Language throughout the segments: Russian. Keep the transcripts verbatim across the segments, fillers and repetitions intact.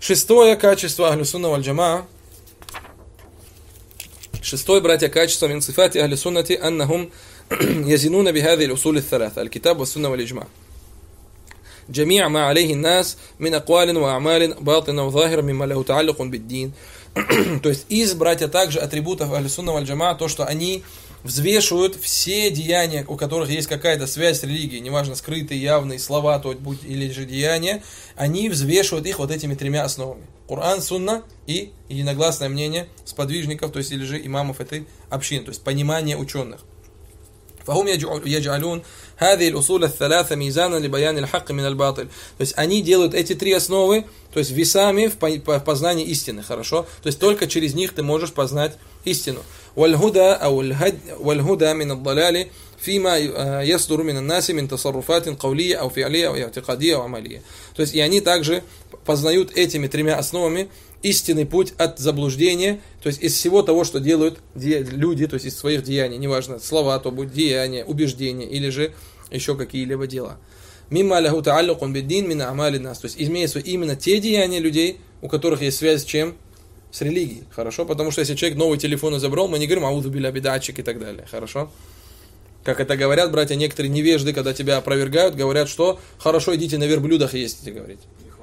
Шестое качество Ахлю Сунна валь Джамаа. Шестое, братья, качество мин сифати Ахли Суннати аннахум язинуна бихази аль-усуль аль-тhalатha аль-китаб ва-сунна валь-иджма. Джами'а ма алейхи нас мин аквалин ва амалин батина ва захира мимма лаху та'аллукун бид-дин. То есть из, братья, также атрибутов Ахли Сунна валь Джамаа то, что они взвешивают все деяния, у которых есть какая-то связь с религией, неважно, скрытые, явные слова, то будь или же деяния, они взвешивают их вот этими тремя основами. Коран, Сунна и единогласное мнение сподвижников, то есть или же имамов этой общины, то есть понимание ученых. فهم يجعلون هذه الأصول الثلاثة ميزانا لبيان الحق من الباطل. То есть они делают эти три основы, то есть весами в познании истины, хорошо? То есть только через них ты можешь познать истину. والهدى أو والهدى من الضلال فيما يصدر من الناس من تصرفات قولية أو فعلية أو اعتقادية أو عملية. То есть и они также познают этими тремя основами истинный путь от заблуждения, то есть из всего того, что делают люди, то есть из своих деяний, неважно, слова, то будут деяния, убеждения или же еще какие-либо дела. Мимма лаху та'аллукун бид-дин мин а'мали нас, то есть имеются именно те деяния людей, у которых есть связь с чем? С религией, хорошо? Потому что если человек новый телефон изобрел, мы не говорим аузу билля бидатчик и так далее, хорошо? Как это говорят, братья, некоторые невежды, когда тебя опровергают, говорят, что хорошо, идите на верблюдах и ездите, говорить.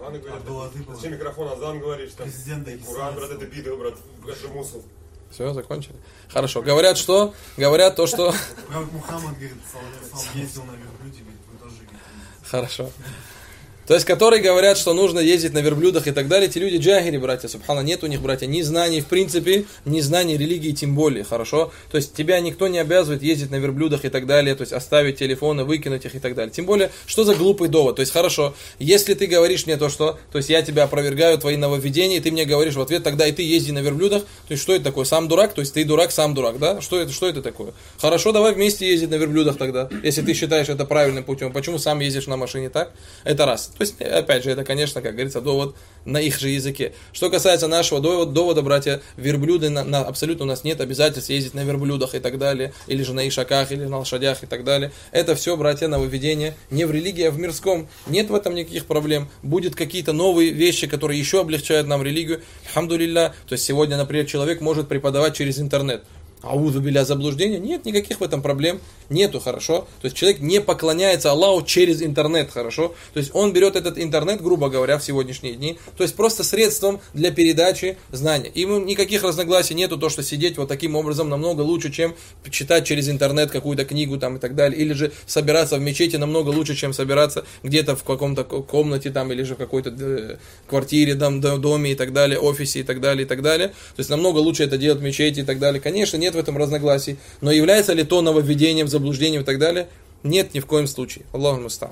Зачем микрофон Азан говоришь? Куран, брат, это бида, брат, это мусул. Все, закончили? Хорошо. Говорят, что? Говорят то, что... Мухаммад говорит, ездил на верблюде, вы тоже. Хорошо. То есть, которые говорят, что нужно ездить на верблюдах и так далее, эти люди джахили, братья, субхана, нет у них, братья, ни знаний, в принципе, ни знаний религии, тем более, хорошо? То есть, тебя никто не обязывает ездить на верблюдах и так далее, то есть, оставить телефоны, выкинуть их и так далее. Тем более, что за глупый довод? То есть, хорошо, если ты говоришь мне то, что, то есть, я тебя опровергаю, твои нововведения, и ты мне говоришь в ответ, тогда и ты езди на верблюдах, то есть, что это такое? Сам дурак? То есть, ты дурак, сам дурак, да? Что это, что это такое? Хорошо, давай вместе ездить на верблюдах тогда, если ты считаешь это правильным путем. Почему сам ездишь на машине так? Это раз. То есть, опять же, это, конечно, как говорится, довод на их же языке. Что касается нашего довода, довода братья, верблюды, на, на, абсолютно у нас нет обязательств ездить на верблюдах и так далее, или же на ишаках, или на лошадях и так далее. Это все, братья, нововведения не в религии, а в мирском. Нет в этом никаких проблем. Будут какие-то новые вещи, которые еще облегчают нам религию. Алхамдулилля. То есть сегодня, например, человек может преподавать через интернет. Аузу билля заблуждения? Нет, никаких в этом проблем нету, хорошо? То есть человек не поклоняется Аллаху через интернет, хорошо? То есть он берет этот интернет, грубо говоря, в сегодняшние дни, то есть просто средством для передачи знания. Ему никаких разногласий нету, то, что сидеть вот таким образом намного лучше, чем читать через интернет какую-то книгу там и так далее, или же собираться в мечети намного лучше, чем собираться где-то в каком-то комнате там, или же в какой-то квартире, там, доме и так далее, офисе и так далее, и так далее. То есть намного лучше это делать в мечети и так далее. Конечно, нет в этом разногласий. Но является ли то нововведением, заблуждением и так далее? Нет, ни в коем случае. Аллаху муста'ан.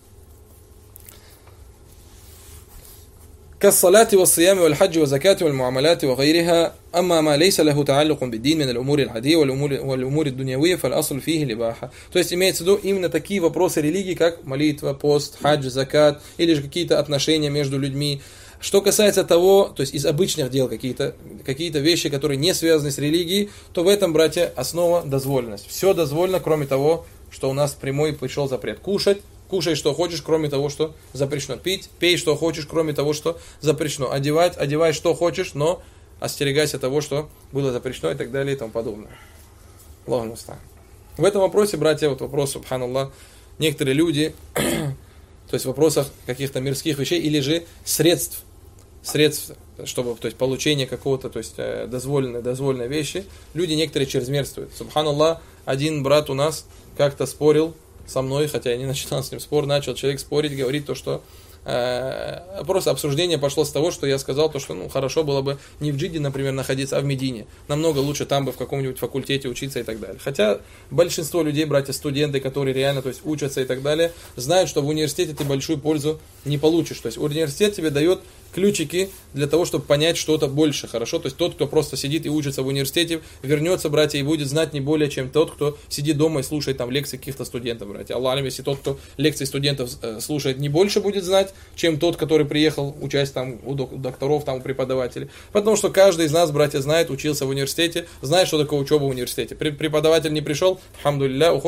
كالصلاة والصيام والحج والزكاة والمعاملات وغيرها أما ما ليس له تعلق بالدين من الأمور العادية والأمور, والأمور الدنيوية فالأصل فيه الإباحة. То есть имеется в виду именно такие вопросы религии, как молитва, пост, хадж, закат, или же какие-то отношения между людьми. Что касается того, то есть из обычных дел какие-то, какие-то вещи, которые не связаны с религией, то в этом, братья, основа дозволенность. Все дозволено, кроме того, что у нас прямой пришел запрет. Кушать, кушай, что хочешь, кроме того, что запрещено. Пить, пей, что хочешь, кроме того, что запрещено. Одевать, одевай, что хочешь, но остерегайся того, что было запрещено и так далее и тому подобное. Аллаху муста'ан. В этом вопросе, братья, вот вопрос, субханаллах, некоторые люди, то есть в вопросах каких-то мирских вещей или же средств, средств, чтобы, то есть получение какого-то, то есть дозволенной, дозволенной вещи, люди некоторые чрезмерствуют. Субханаллах, один брат у нас как-то спорил со мной, хотя я не начинал с ним спор, начал человек спорить, говорить то, что э, просто обсуждение пошло с того, что я сказал, то, что ну, хорошо было бы не в Джидде, например, находиться, а в Медине. Намного лучше там бы в каком-нибудь факультете учиться и так далее. Хотя большинство людей, братья, студенты, которые реально то есть, учатся и так далее, знают, что в университете ты большую пользу не получишь. То есть университет тебе дает ключики для того, чтобы понять что-то больше, хорошо? То есть тот, кто просто сидит и учится в университете, вернется, братья, и будет знать не более, чем тот, кто сидит дома и слушает там лекции каких-то студентов, братья. Аллах, если тот, кто лекции студентов э, слушает, не больше будет знать, чем тот, который приехал участь там у докторов, там у преподавателей. Потому что каждый из нас, братья, знает, учился в университете, знает, что такое учеба в университете. Преподаватель не пришел, алхамдулилля, уходит.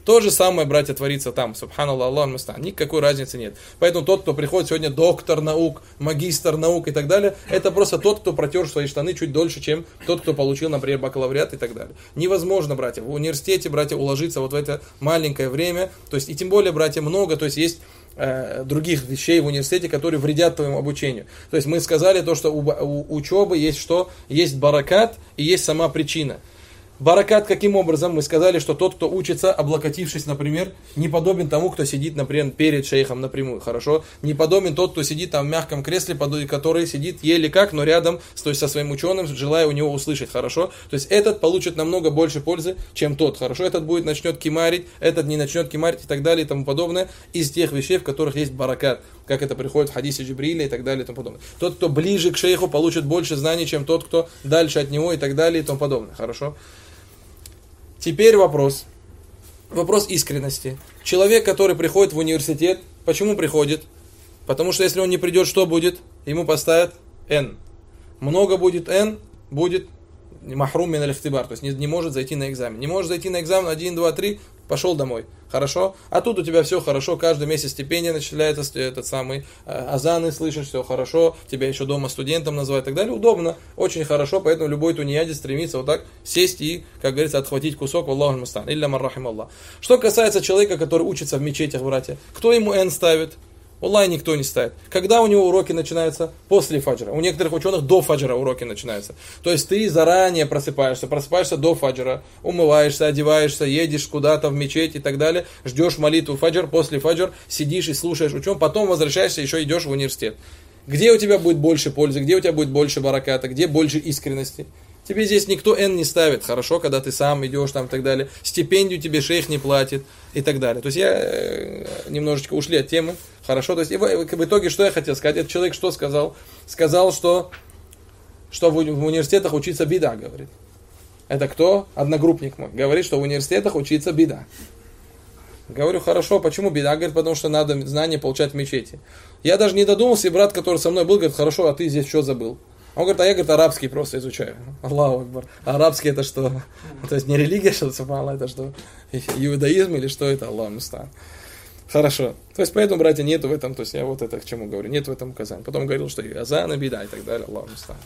То же самое, братья, творится там. Субханаллах, Аллах муста'ан. Никакой разницы нет. Поэтому тот, кто приходит сегодня доктор наук, магистр наук и так далее, это просто тот, кто протер свои штаны чуть дольше, чем тот, кто получил, например, бакалавриат и так далее. Невозможно, братья, в университете, братья, уложиться вот в это маленькое время. То есть, и тем более, братья, много, то есть есть э, других вещей в университете, которые вредят твоему обучению. То есть мы сказали то, что у, у учебы есть что? Есть баракат и есть сама причина. Баракат каким образом? Мы сказали, что тот, кто учится, облокотившись, например, не подобен тому, кто сидит, например, перед шейхом напрямую, хорошо? Не подобен тот, кто сидит там в мягком кресле, который сидит еле как, но рядом, то есть со своим ученым, желая у него услышать, хорошо? То есть этот получит намного больше пользы, чем тот, хорошо? Этот будет, начнет кимарить, этот не начнет кимарить и так далее и тому подобное, из тех вещей, в которых есть баракат, как это приходит в хадисе Джибриля и так далее и тому подобное. Тот, кто ближе к шейху, получит больше знаний, чем тот, кто дальше от него и так далее и тому подобное, хорошо? Теперь вопрос. Вопрос искренности. Человек, который приходит в университет, почему приходит? Потому что если он не придет, что будет? Ему поставят N. Много будет N, будет махрум мин аль-ихтибар, то есть не, не может зайти на экзамен. Не может зайти на экзамен один, два, три, пошел домой. Хорошо? А тут у тебя все хорошо, каждый месяц стипендия начисляется, этот самый э, азаны слышишь, все хорошо, тебя еще дома студентом называют и так далее. Удобно, очень хорошо, поэтому любой тунеядец стремится вот так сесть и, как говорится, отхватить кусок, Аллаху мустан, илля маррахим Аллах. Что касается человека, который учится в мечетях, братья, кто ему N ставит? Аллах никто не ставит. Когда у него уроки начинаются? После фаджра. У некоторых ученых до фаджра уроки начинаются. То есть ты заранее просыпаешься, просыпаешься до фаджра, умываешься, одеваешься, едешь куда-то в мечеть и так далее, ждешь молитву фаджр, после фаджр сидишь и слушаешь ученых, потом возвращаешься, еще идешь в университет. Где у тебя будет больше пользы, где у тебя будет больше бараката, где больше искренности? Тебе здесь никто N не ставит, хорошо, когда ты сам идешь там и так далее. Стипендию тебе шейх не платит и так далее. То есть я немножечко ушли от темы, хорошо. То есть в, в итоге что я хотел сказать? Этот человек что сказал? Сказал, что, что в, в университетах учиться бида, говорит. Это кто? Одногруппник мой. Говорит, что в университетах учиться бида. Говорю, хорошо, почему бида? Говорит, потому что надо знания получать в мечети. Я даже не додумался, и брат, который со мной был, говорит, хорошо, а ты здесь что забыл? Он говорит, а я, говорит, арабский просто изучаю. Аллаху акбар. Арабский это что? То есть не религия, что это что? Иудаизм или что это? Аллаху муста'ан. Хорошо. То есть поэтому, братья, нету в этом, то есть я вот это к чему говорю, нет в этом указания. Потом говорил, что и азана, бида и так далее. Аллаху муста'ан.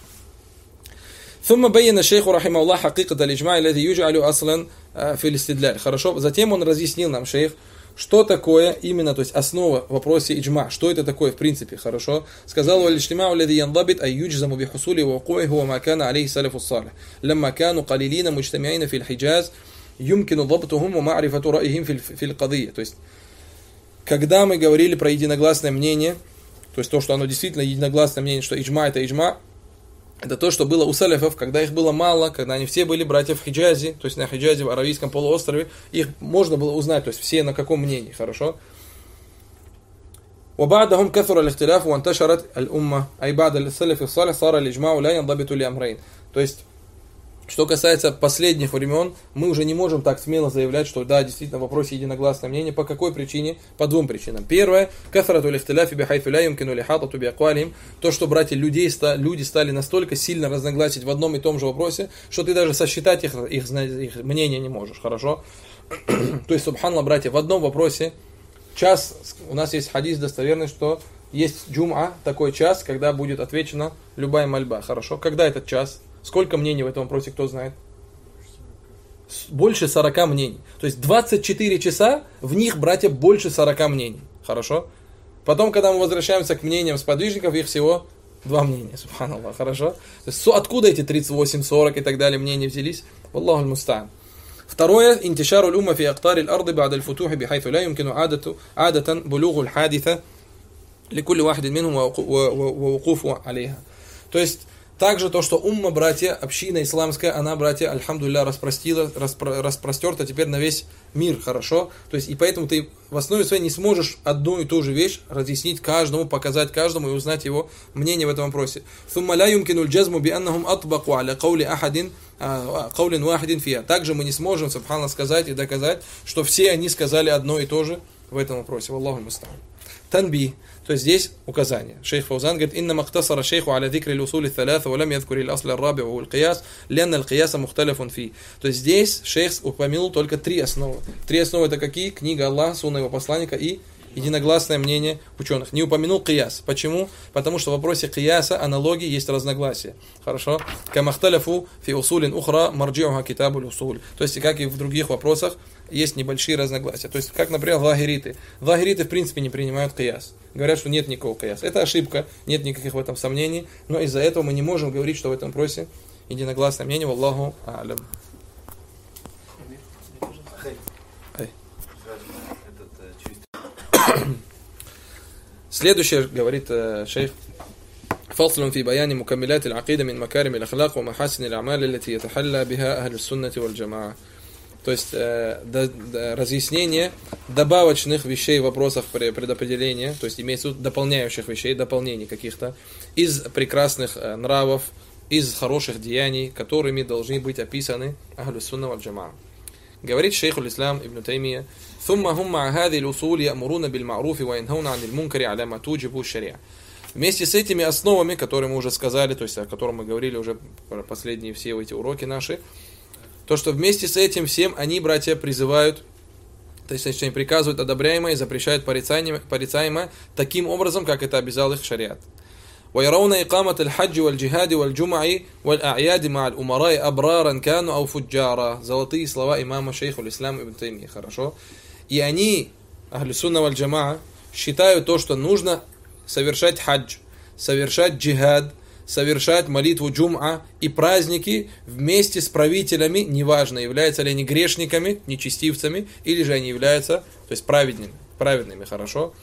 ثم بين الشيخ رحمه الله حقيقة الإجماع الذي يجعل أصلا في الاستدلال. Хорошо. Затем он разъяснил нам, шейх, что такое именно, то есть основа в вопросе иджма, что это такое в принципе, хорошо? Сказал: «Валиштимау الذي ينضبط أي يجزم بحصول وقوعه وما كان عليه السلف الصالح لما كانوا قليلين مجتمعين في الحجاز يمكن ضبطهم ومعرفة رأيهم في في القضية». То есть, когда мы говорили про единогласное мнение, то есть то, что оно действительно единогласное мнение, что иджма это иджма, это то, что было у салифов, когда их было мало, когда они все были братья в Хиджазе, то есть на Хиджазе, в Аравийском полуострове, их можно было узнать, то есть все на каком мнении, хорошо? وبعدهم كثر الاختلاف وانتشرت الأمة أي بعد السلف الصالح صار الإجماع لا ينضبط لأمرين. То есть, что касается последних времен, мы уже не можем так смело заявлять, что да, действительно, в вопросе единогласное мнение. По какой причине? По двум причинам. Первое, кафарату лихтиляфи бихайфу ля юмкину лихатату биаквалихим. То, что, братья, людей, люди стали настолько сильно разногласить в одном и том же вопросе, что ты даже сосчитать их, их, их мнение не можешь, хорошо? То есть, субханаллах, братья, в одном вопросе, час, у нас есть хадис достоверный, что есть джум'a, такой час, когда будет отвечена любая мольба, хорошо? Когда этот час? Сколько мнений в этом вопросе, кто знает? Больше сорока мнений. То есть двадцать четыре часа, в них, братья, больше сорока мнений. Хорошо? Потом, когда мы возвращаемся к мнениям сподвижников, их всего два мнения. Субханаллах. Хорошо? То есть, откуда эти тридцать восемь, сорок и так далее мнения взялись? Аллаху аль-муста'ан. Второе, интишару л-умма фи актари л-арды ба'да л-футухи бихайфу ля юмкину адатан булугу л-хадиса ликулли вахидин минхум ва вукуфу алейха. То есть, также то, что умма, братья, община исламская, она, братья, альхамдулилля, распростила, распро, распростерта теперь на весь мир, хорошо? То есть, и поэтому ты в основе своей не сможешь одну и ту же вещь разъяснить каждому, показать каждому и узнать его мнение в этом вопросе. Также мы не сможем, субханаллах, сказать и доказать, что все они сказали одно и то же в этом вопросе. Аллаху муста'ан. Танби. То есть здесь указание. Шейх Фаузан говорит: «Инна махтасара шейху аля дикри l'усули thalath, ва лам ядхкури l'асл ар-раби' ва аль-кияс, лянна аль-кияса мухталифун фи». То есть здесь шейх упомянул только три основы. Три основы это какие? Книга Аллаха, сунна его посланника и единогласное мнение ученых. Не упомянул кияс. Почему? Потому что в вопросе кияса, аналогии, есть разногласия. Хорошо? Камахталяфу фи усулин ухра марджиуха китабуль усуль. То есть, как и в других вопросах, есть небольшие разногласия. То есть, как, например, лагериты. Лагериты, в принципе, не принимают кияс. Говорят, что нет никакого кияса. Это ошибка, нет никаких в этом сомнений. Но из-за этого мы не можем говорить, что в этом вопросе единогласное мнение. Валлаху а'лям. Следующее говорит э, шейх: فصل في بيان مكملات العقيدة من مكارم الأخلاق ومحاسن الأعمال التي يتحلى بها أهل السنة والجماعة. То есть э, до, до, разъяснение добавочных вещей в вопросах предопределения, то есть имеется в виду дополняющих вещей, дополнений каких-то, из прекрасных э, нравов, из хороших деяний, которыми должны быть описаны Ахлю Сунна валь Джамаа. Говорит шейх аль-Ислам ибн Таймия: ثم هم مع هذه الأصول يأمرون بالمعروف وينهون عن المنكر على ما توجب الشريعة. Вместе с этими основами, которые мы уже сказали, то есть о которых мы говорили уже последние все эти уроки наши, то, что вместе с этим всем они, братья, призывают, то есть они приказывают одобряемое и запрещают порицаемое таким образом, как это обязал их шариат. ويرون إقامة الحج والجهاد والجمع والأعياد مع الأمراء أبرارا كانوا أو فجارا. Золотые слова имама шейху аль-Ислам ибн Таймия. Хорошо. И они, Ахлю Сунна валь Джамаа, считают то, что нужно совершать хадж, совершать джихад, совершать молитву джум'a и праздники вместе с правителями, неважно, являются ли они грешниками, нечестивцами, или же они являются, то есть праведными, праведными, хорошо.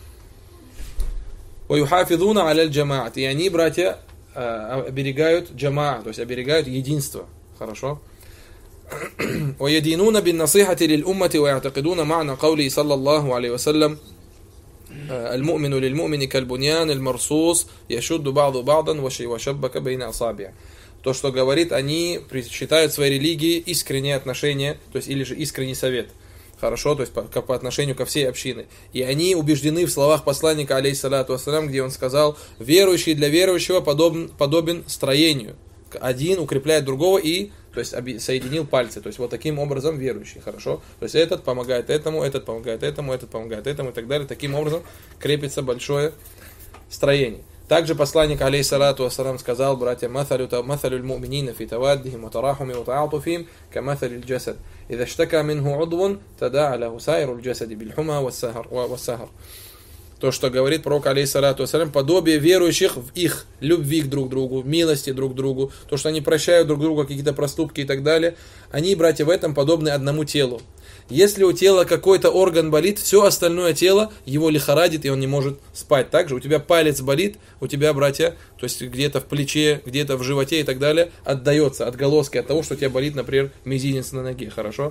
وَيُحَافِظُونَ عَلَى الْجَمَاعَةِ. И они, братья, оберегают джамаа, то есть оберегают единство, хорошо. وَيَدِينُونَ بِالنَّصِيحَةِ لِلْأُمَّةِ وَيَعْتَقِدُونَ مَعْنَى قَوْلِهِ صلى الله عليه وسلم: المؤمن للمؤمن كالبنيان المرصوص يشد بعض بعضا وشبك بين أصابع. То, что говорит, они считают своей религией искреннее отношение, то есть или же искренний совет. Хорошо, то есть по, по отношению ко всей общине. И они убеждены в словах посланника, алейхиссалату вассалям, где он сказал: верующий для верующего подобен, подобен строению. Один укрепляет другого и, то есть, соединил пальцы. То есть вот таким образом верующий. Хорошо. То есть этот помогает этому, этот помогает этому, этот помогает этому и так далее. Таким образом крепится большое строение. Также посланник, алейхиссалату вассалям, сказал: братья, «Масалю л-муминина фи таваддихим ва тарахуми ва та'атуфим ка масали л-джасад. Иза штака минху удвун тада'a лаху сайру л-джасади биль-хума ва-сахар». То, что говорит пророк, алейхиссалату вассалям, подобие верующих в их любви к друг другу, милости друг к другу, то, что они прощают друг друга какие-то проступки и так далее, они, братья, в этом подобны одному телу. Если у тела какой-то орган болит, все остальное тело его лихорадит, и он не может спать. Также у тебя палец болит, у тебя, братья, то есть где-то в плече, где-то в животе и так далее, отдается отголоски от того, что у тебя болит, например, мизинец на ноге. Хорошо?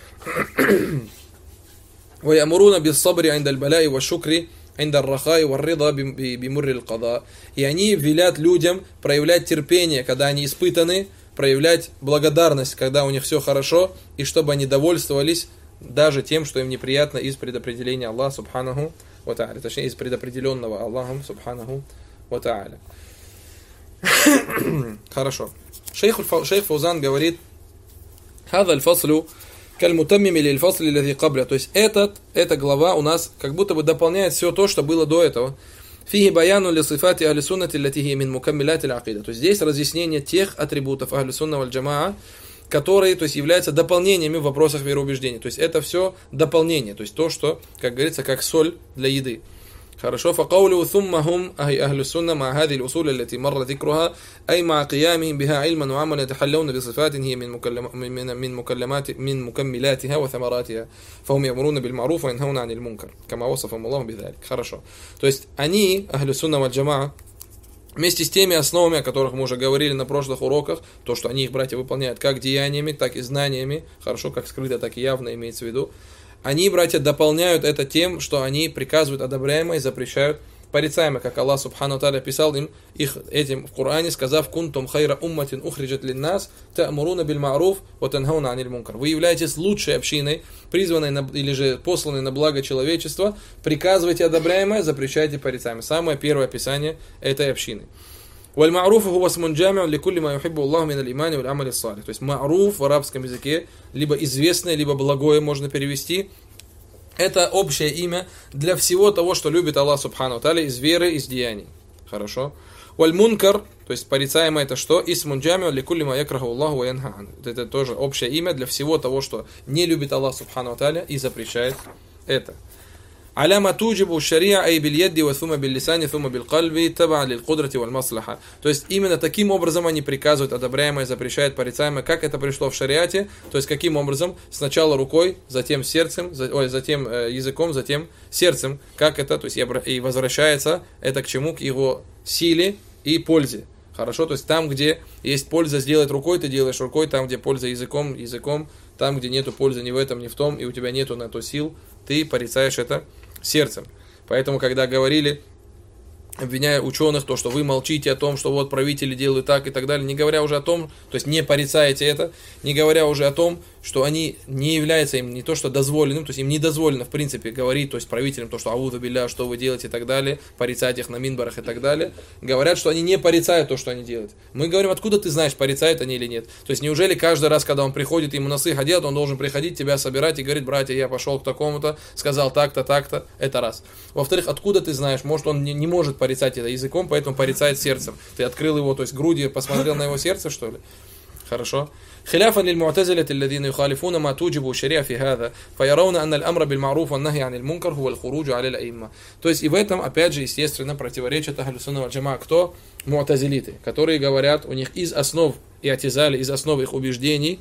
وَيَأْمُرُونَ بِالصَّبْرِ عِنْدَ الْبَلَاءِ وَالشُّكْرِ عند الرخاء والرضا بمر القضاء. И они велят людям проявлять терпение, когда они испытаны, проявлять благодарность, когда у них все хорошо, и чтобы они довольствовались даже тем, что им неприятно из предопределения Аллаха субханаху ва тааля, точнее из предопределенного Аллахом субханаху ва тааля. Хорошо. Шейх, шейх Фаузан говорит: «Хаза аль-фаслу каль-мутаммими лиль-фасли лази кабля». То есть этот, эта глава у нас как будто бы дополняет все то, что было до этого. Фиги баяну ли сифати ахли суннати лати хи мин мукаммиляти аль-акида. То есть здесь разъяснение тех атрибутов ахли сунна валь джамаа, которые, то есть, являются дополнениями в вопросах вероубеждения. То есть это все дополнение, то есть то, что, как говорится, как соль для еды. Хорошо. فقوله ثم هم أهل السنة مع هذه الأصول التي مر ذكرها أي مع قيامهم بها علما وعملا يتحلون بصفات هي من من من مكلمات من مكملاتها وثمراتها فهم يأمرون بالمعروف وينهون عن المنكر كما وصفهم الله بذلك. Хорошо. То есть они, أهل السنة والجماعة, вместе с теми основами, о которых мы уже говорили на прошлых уроках, то, что они, их, братья, выполняют как деяниями, так и знаниями, хорошо, как скрыто, так и явно имеется в виду, они, братья, дополняют это тем, что они приказывают одобряемое и запрещают порицаемы, как Аллах Субхану Тааля описал им их этим в Коране, сказав: «Кунтум хайра умматин ухриджат линнас, та'муруна биль ма'руф, ва танхауна аниль мункар». Вы являетесь лучшей общиной, призванной на, или же посланной на благо человечества, приказывайте одобряемое, запрещайте порицаемое. Самое первое описание этой общины. «Валь-ма'руфу хува смун джами'ун ликулли ма юхиббу Аллаху мин аль-имани валь-амали ссалих». То есть ма'руф в арабском языке либо известное, либо благое можно перевести. Это общее имя для всего того, что любит Аллах Субхану Тааля из веры, из деяний. Хорошо. «Валь-мункар», то есть порицаемое это что? «Исмун джами'ун ликулли ма якраху Аллаху ва янха ан». Это тоже общее имя для всего того, что не любит Аллах Субхану Тааля и запрещает это. «Аляма туджибу шария ай биль ядди ва thuма биль лисани thuма биль кальби таба лиль кудрати валь маслаха». То есть именно таким образом они приказывают одобряемое, запрещают порицаемое, как это пришло в шариате. То есть каким образом? Сначала рукой, затем сердцем, ой, затем э, языком, затем сердцем. Как это? То есть и возвращается это к чему? К его силе и пользе. Хорошо? То есть там, где есть польза сделать рукой, ты делаешь рукой, там, где польза языком, языком, там, где нету пользы ни в этом, ни в том, и у тебя нету на то сил, ты порицаешь это сердцем. Поэтому, когда говорили, обвиняя ученых, то, что вы молчите о том, что вот правители делают так и так далее, не говоря уже о том, то есть не порицаете это, не говоря уже о том, что они не являются им не то, что дозволенным, то есть им не дозволено, в принципе, говорить, то есть правителям, то, что аузу билля, что вы делаете и так далее, порицать их на минбарах и так далее, говорят, что они не порицают то, что они делают. Мы говорим, откуда ты знаешь, порицают они или нет. То есть неужели каждый раз, когда он приходит, ему насыха делать, он должен приходить, тебя собирать и говорить: братья, я пошел к такому-то, сказал так-то, так-то, это раз. Во-вторых, откуда ты знаешь, может он не, не может порицать это языком, поэтому порицает сердцем. Ты открыл его, то есть груди, посмотрел на его сердце, что ли? Хорошо. خلافا للمعتزلة الذين يخالفون ما توجب الشريعة في هذا فيرون أن الأمر بالمعروف والنهي عن المنكر هو الخروج على الأئمة. То есть и в этом, опять же, естественно, противоречит Ахлю Сунна валь Джамаа. Кто? Му'тазилиты, которые говорят, у них из основ и атизали, из основ их убеждений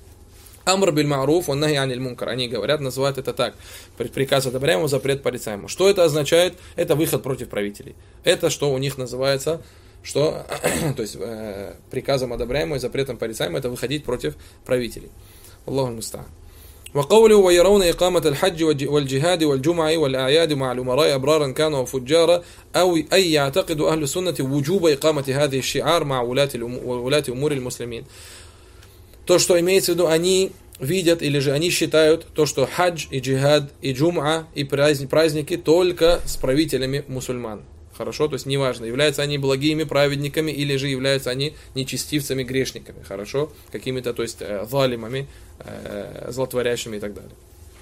амр биль ма'руф wan нахи аниль мункар. Они говорят, называют это так: приказ одобряемого, запрет порицаемого. Что это означает? Это выход против правителей. Это что у них называется, что, то есть э, приказом одобряемого и запретом порицаемого, это выходить против правителей. Аллаху муста'ан. وقوله ويرون إقامة الحج والجهاد والجمعة والأعياد مع الأمراء أبرارا كانوا وفجارا أو أي يعتقد أهل السنة وجوب إقامة هذه الشعار مع ولاة أمور المسلمين. То, что имеется в виду, они видят или же они считают то, что хадж и джихад и джум'a и праздники только с правителями мусульман. Хорошо, то есть неважно, являются они благими праведниками или же являются они нечестивцами, грешниками, хорошо, какими-то, то есть, залимами, э, злотворящими и так далее.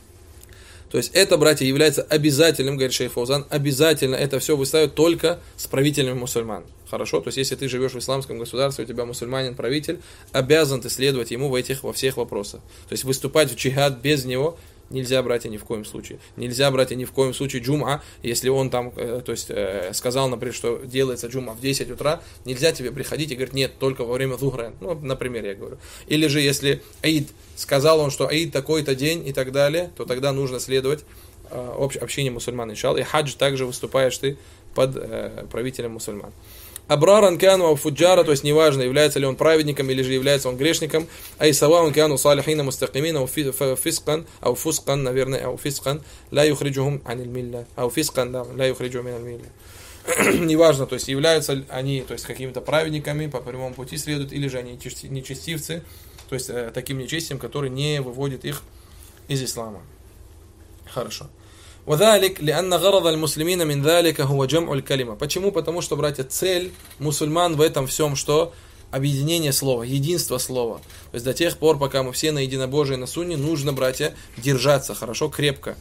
То есть это, братья, является обязательным, говорит шейх Фаузан, обязательно это все выставят только с правителями мусульман. Хорошо, то есть если ты живешь в исламском государстве, у тебя мусульманин правитель, обязан ты следовать ему в этих, во всех вопросах. То есть выступать в джихад без него нельзя, братья, ни в коем случае. Нельзя, братья, ни в коем случае джум'a, если он там, э, то есть, э, сказал, например, что делается джум'a в десять утра, нельзя тебе приходить и говорить: нет, только во время зухра. Ну, например, я говорю. Или же, если аид, сказал он, что аид такой-то день и так далее, то тогда нужно следовать э, обще, общине мусульман, иншалла. И хадж также выступаешь ты под э, правителем мусульман. Абраран кяну ау фуджара, то есть неважно, является ли он праведником или же является он грешником, ай саваун кяну салихина мустакимина ау фискан, ау фускан, наверное, ау фискан, ла юхриджухум аниль милля, ау фискан, да, ла юхриджухум аниль милля. Неважно, то есть являются они, то есть какими-то праведниками, по прямому пути следуют, или же они нечестивцы, то есть таким нечестием, который не выводит их из ислама. Хорошо. وذلك لأن غرض المسلمين من ذلك هو جمع الكلمة. Почему? Потому что, братья, цель мусульман в этом всем, что объединение слова, единство слова. То есть до тех пор, пока мы все на единобожии, на сунне, нужно, братья, держаться хорошо, крепко.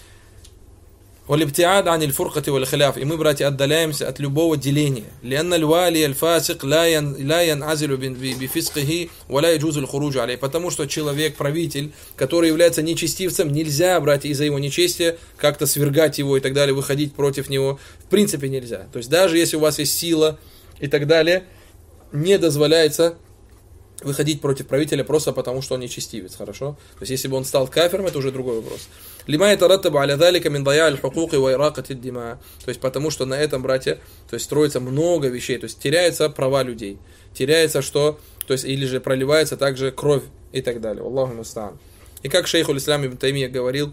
وَالِبْتِعَادَ عَنِ الْفُرْقَةِ وَالْخِلَافِ. И мы, братья, отдаляемся от любого деления. لأن الوالي الفاسق لا ينعزل بفسقه ولا يجوز الخروج عليه. Потому что человек, правитель, который является нечестивцем, нельзя, братья, из-за его нечестия как-то свергать его и так далее, выходить против него. В принципе нельзя. То есть даже если у вас есть сила и так далее, не дозволяется выходить против правителя просто потому, что он нечестивец, хорошо? То есть, если бы он стал кафиром, это уже другой вопрос. Лима ятараттабу аля залика мин дая'и аль-хукуки ва иракати ад-дима. То есть, потому что на этом, братья, то есть, строится много вещей, то есть, теряются права людей, теряется что, то есть, или же проливается также кровь и так далее. Аллаху муста'ан. И как шейх уль-ислам ибн Таймия говорил,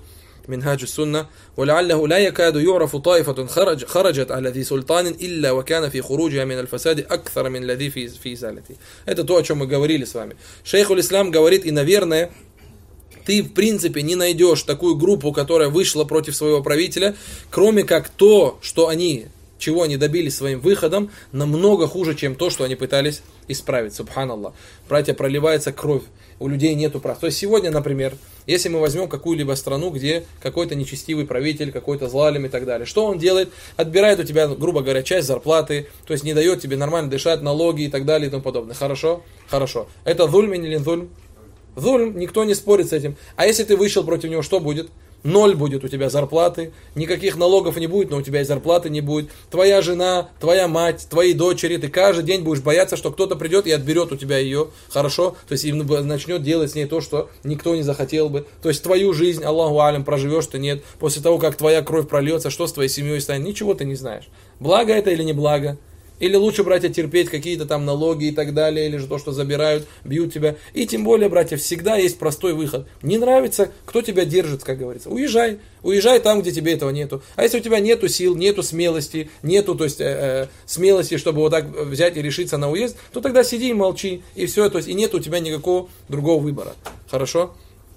منهاج السنة ولعله لا يكاد يعرف طائفة خرج خرجت على ذي سلطان إلا وكان في خروجها من الفساد أكثر من الذي في في إزالته. Это то, о чем мы говорили с вами. Шейх аль-Ислам говорит, и, наверное, ты, в принципе, не найдешь такую группу, которая вышла против своего правителя, кроме как то, что они, чего они добились своим выходом, намного хуже, чем то, что они пытались исправить. Субханаллах. Братья, проливается кровь. У людей нету прав. То есть сегодня, например, если мы возьмем какую-либо страну, где какой-то нечестивый правитель, какой-то злалим и так далее, что он делает? Отбирает у тебя, грубо говоря, часть зарплаты, то есть не дает тебе нормально дышать, налоги и так далее и тому подобное. Хорошо? Хорошо. Это зульм или зульм? Зульм, никто не спорит с этим. А если ты вышел против него, что будет? Ноль будет у тебя зарплаты, никаких налогов не будет, но у тебя и зарплаты не будет. Твоя жена, твоя мать, твои дочери, ты каждый день будешь бояться, что кто-то придет и отберет у тебя ее, хорошо? То есть и начнет делать с ней то, что никто не захотел бы. То есть твою жизнь, Аллаху алям, проживешь ты, нет. После того, как твоя кровь прольется, что с твоей семьей станет? Ничего ты не знаешь. Благо это или не благо? Или лучше, братья, терпеть какие-то там налоги и так далее, или же то, что забирают, бьют тебя. И тем более, братья, всегда есть простой выход. Не нравится, кто тебя держит, как говорится. Уезжай. Уезжай там, где тебе этого нету. А если у тебя нету сил, нету смелости, нету, то есть, э, э, смелости, чтобы вот так взять и решиться на уезд, то тогда сиди и молчи. И все, то есть, и нет у тебя никакого другого выбора. Хорошо?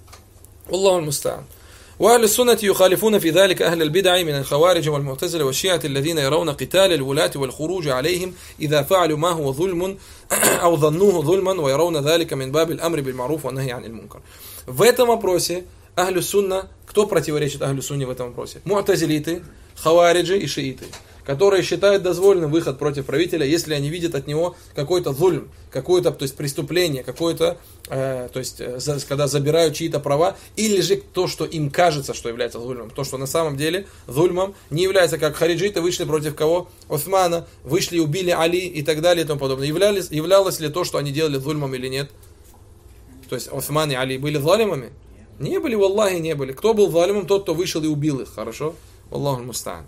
Аллаху муста'ан. وأهل السنة يخالفون في ذلك أهل البدع من الخوارج والمعتزلة والشيعة الذين يرون قتال الولاة والخروج عليهم إذا فعلوا ما هو ظلم أو ظنوه ظلما ويرون ذلك من باب الأمر بالمعروف والنهي عن المنكر. В этом вопросе أهل السنة, кто противоречит أهل السنة в этом вопросе? Му'тазилиты, хавариджи и шииты, которые считают дозволенным выход против правителя, если они видят от него какой-то зульм, какое-то, то есть, преступление, какое-то, э, то есть, э, за, когда забирают чьи-то права, или же то, что им кажется, что является зульмом. То, что на самом деле зульмом не является, как хариджиты вышли против кого? Османа, вышли и убили Али и так далее и тому подобное. Являлись, являлось ли то, что они делали зульмом или нет? То есть Осман и Али были залимами? Не были, валлахи, не были. Кто был залимом? Тот, кто вышел и убил их. Хорошо? Аллаху муста'ан.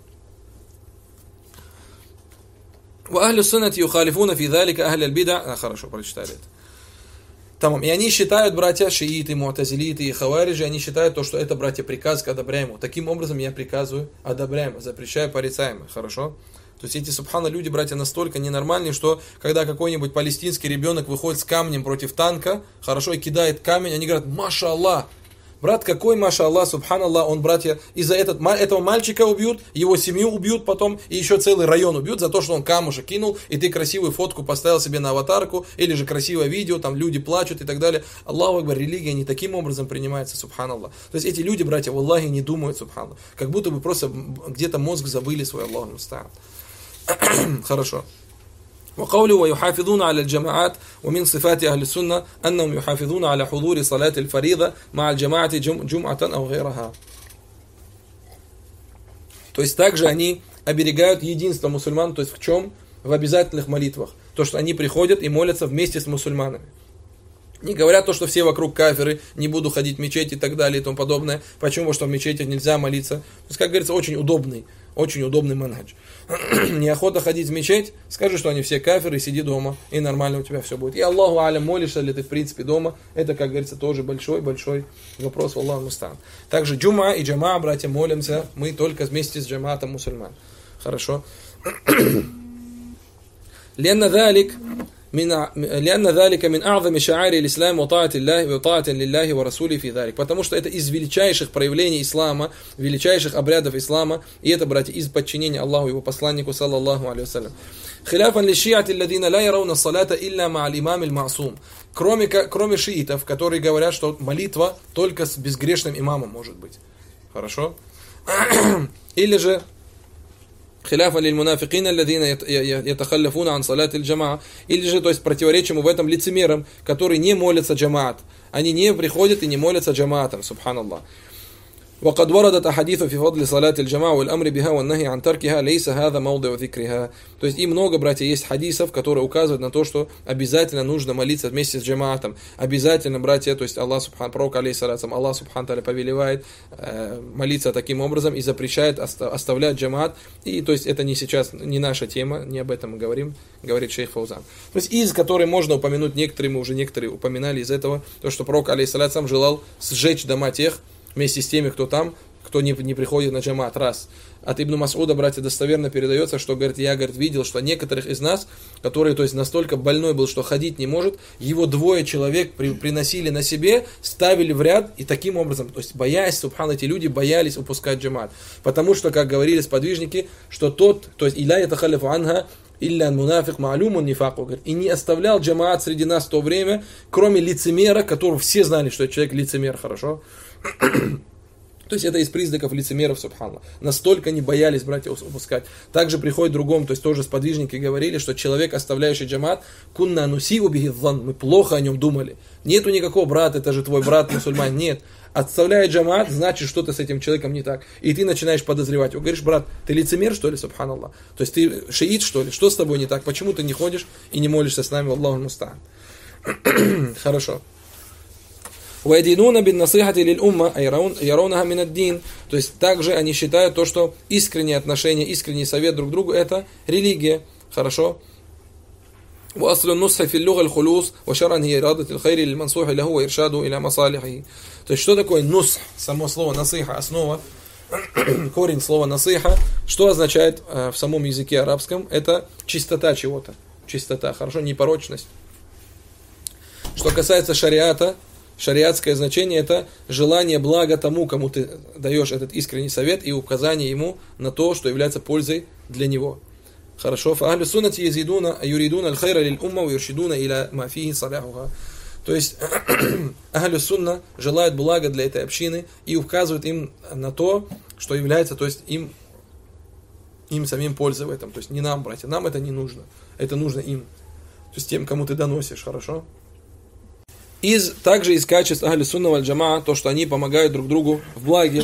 وأهل السنة يخالفون في ذلك أهل البدع. А, хорошо, прочитали это. Тамам. И они считают, братья, шииты, му'тазилиты и хавариджи, они считают то, что это, братья, приказ к одобряемому. Таким образом я приказываю одобряемо, запрещаю порицаемо. Хорошо? То есть эти, субхана, люди, братья, настолько ненормальные, что когда какой-нибудь палестинский ребенок выходит с камнем против танка, хорошо, и кидает камень, они говорят: маша Аллах. Брат, какой, маша Аллах, субханаллах, он, братья, из-за этот, этого мальчика убьют, его семью убьют потом, и еще целый район убьют за то, что он камушек кинул, и ты красивую фотку поставил себе на аватарку, или же красивое видео, там люди плачут и так далее. Аллаху акбар, религия не таким образом принимается, субханаллах. То есть эти люди, братья, в Аллахе не думают, субханаллах. Как будто бы просто где-то мозг забыли свой, Аллаху муста'ан. Хорошо. وقوله ويحافظون على الجماعات ومن صفات أهل السنة أنهم يحافظون على حضور صلاة الفريضة مع الجماعة جمعة أو غيرها. То есть также они оберегают единство мусульман, то есть в чем? В обязательных молитвах. То, что они приходят и молятся вместе с мусульманами. Не говорят то, что все вокруг кафиры, не буду ходить в мечеть и так далее и тому подобное. Почему? Потому что в мечетях нельзя молиться. То есть, как говорится, очень удобный, очень удобный манхадж. Неохота ходить в мечеть, скажи, что они все кафиры, сиди дома, и нормально у тебя все будет. И Аллаху алям, молишься ли ты в принципе дома, это, как говорится, тоже большой-большой вопрос, Аллаху муста'ан. Также джума и джама, братья, молимся мы только вместе с джамаатом мусульман. Хорошо? لأن ذلك من لأن ذلك من أعظم شعائر الإسلام وطاعة الله وطاعة لله ورسوله في ذلك. Потому что это из величайших проявлений ислама, величайших обрядов ислама, и это, братья, из подчинения Аллаху и его посланнику, саллаллаху алейхи вассалям. خلافا للشيعة الذين لا يرون الصلاة إلا مع الإمام المعصوم. Кроме кроме шиитов, которые говорят, что молитва только с безгрешным имамом может быть. Хорошо? Или же خلافا للمنافقين الذين يتخلفون عن صلاة الجماعة. Или же, то есть, противоречим в этом лицемерам, которые не молятся джамаат. Они не приходят и не молятся джамаатом, субханаллах. وقد وردت أحاديث في فضل صلاة الجماعة والأمر بها والنهي عن تركها ليس هذا موضع ذكرها. То есть и много, братья, есть хадисов, которые указывают на то, что обязательно нужно молиться вместе с джамаатом. Обязательно, братья, то есть Аллах субхан, пророк алейхиссалям, Аллах субхан та'аля повелевает э, молиться таким образом и запрещает оста- оставлять джамаат. И то есть это не сейчас, не наша тема, не об этом мы говорим, говорит шейх Фаузан. То есть из которой можно упомянуть некоторые, мы уже некоторые упоминали из этого, то, что пророк алейхиссалям желал сжечь дома тех, вместе с теми, кто там кто не, не приходит на джамаат, раз. От Ибн Мас'уда, братья, достоверно передается, что, говорит, я, говорит, видел, что некоторых из нас, которые, то есть, настолько больной был, что ходить не может, его двое человек при, приносили на себе, ставили в ряд, и таким образом, то есть, боясь, субхан, эти люди боялись упускать джамаат. Потому что, как говорили сподвижники, что тот, то есть, «Иля ятахалифу анха, илля мунафик ма'алюмун нифаку», и не оставлял джамаат среди нас в то время, кроме лицемера, которого все знали, что этот человек лицемер, хорошо? То есть это из признаков лицемеров, субханаллах. Настолько не боялись братья упускать. Также приходит другому, то есть тоже сподвижники говорили, что человек, оставляющий джамаат, кунна нусиу биhi дhanн, мы плохо о нем думали. Нету никакого брата, это же твой брат мусульман. Нет. Отставляя джамаат, значит, что-то с этим человеком не так. И ты начинаешь подозревать. Говоришь, брат, ты лицемер, что ли, субханаллах? То есть ты шиит, что ли? Что с тобой не так? Почему ты не ходишь и не молишься с нами? Аллаху муста'ан. Хорошо. وَيَدِينُونَ بِالنَّصِيحَةِ لِلْأُمَّةِ يَرَوْنَهَا مِنَ الدِّينِ. То есть также они считают то, что искреннее отношение, искренний совет друг другу это религия. Хорошо? وَأَصْلُ النُّصْحِ فِي اللُّغَةِ الْخُلُوصِ وَشَرْعًا هِيَ إِرَادَةُ الْخَيْرِ لِلْمَنْصُوحِ لَهُ وَإِرْشَادُهُ إِلَى مَصَالِحِهِ. То есть что такое нусх? Само слово насиха, основа, корень слова насиха, что означает в самом языке арабском? Это чистота чего-то. Чистота, хорошо? Непорочность. Что касается шариата, шариатское значение это желание блага тому, кому ты даешь этот искренний совет и указание ему на то, что является пользой для него. Хорошо. فَأَهْلُ السُّنَّةِ يَزِيدُونَ يُرِيدُونَ الْخَيْرَ لِلْأُمَّةِ وَيُرْشِدُونَ إِلَى مَا فِيهِ صَلَاحُهَا. То есть Ахлю Сунна желают блага для этой общины и указывают им на то, что является, то есть им, им самим пользой в этом. То есть не нам, братья, нам это не нужно. Это нужно им. То есть тем, кому ты доносишь, хорошо? Из, также из качеств Ахлю Сунна валь Джамаа, то, что они помогают друг другу в благе.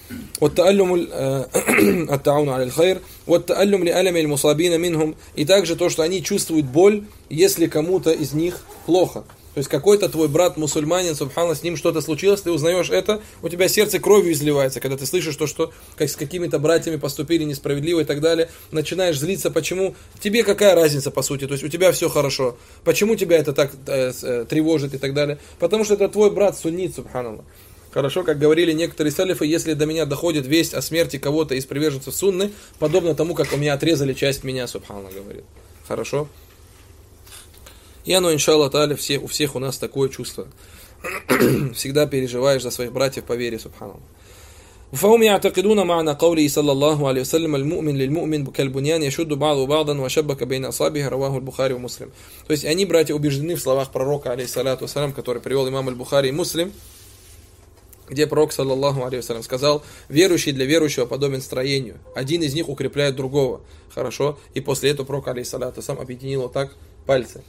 И также то, что они чувствуют боль, если кому-то из них плохо. То есть какой-то твой брат мусульманин, субхана, с ним что-то случилось, ты узнаешь это, у тебя сердце кровью изливается, когда ты слышишь то, что как с какими-то братьями поступили несправедливо и так далее, начинаешь злиться, почему, тебе какая разница по сути, то есть у тебя все хорошо, почему тебя это так э, тревожит и так далее, потому что это твой брат суннит, субханаллах. Хорошо, как говорили некоторые салифы, если до меня доходит весть о смерти кого-то из приверженцев сунны, подобно тому, как у меня отрезали часть меня, субханаллах, говорит. Хорошо? И оно, иншаллах та'аля, все, у всех у нас такое чувство. Всегда переживаешь за своих братьев по вере, субханаллах. فهم يعتقدون معنى قوله صلى الله عليه وسلم المؤمن للمؤمن كالبنيان يشد بعضه بعضا وشبك بين أصابعه رواه البخاري ومسلم. То есть они, братья, убеждены в словах пророка, алейхиссалату вассалям, который привел имам аль-Бухари и Муслим, где пророк, саллаллаху алейхи вассалям, сказал: верующий для верующего подобен строению. Один из них укрепляет другого. Хорошо? И после этого пророк, алейхиссалату вассалям, объединил вот так пальцы.